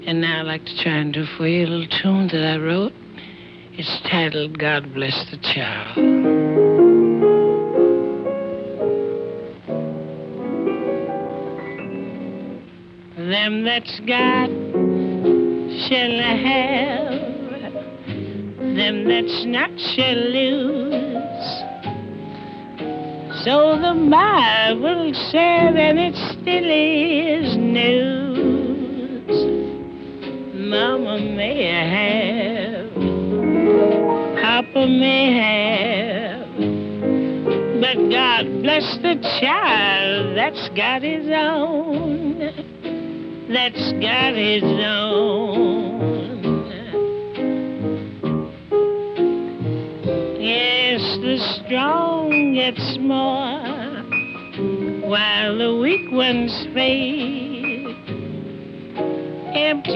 And now I'd like to try and do for you a little tune that I wrote. It's titled God Bless the Child. Them that's got shall have, them that's not shall lose. So the Bible said, and it still is news. Mama may have, Papa may have, but God bless the child that's got his own, that's got his own. Yes, the strong gets more, while the weak ones fade. Empty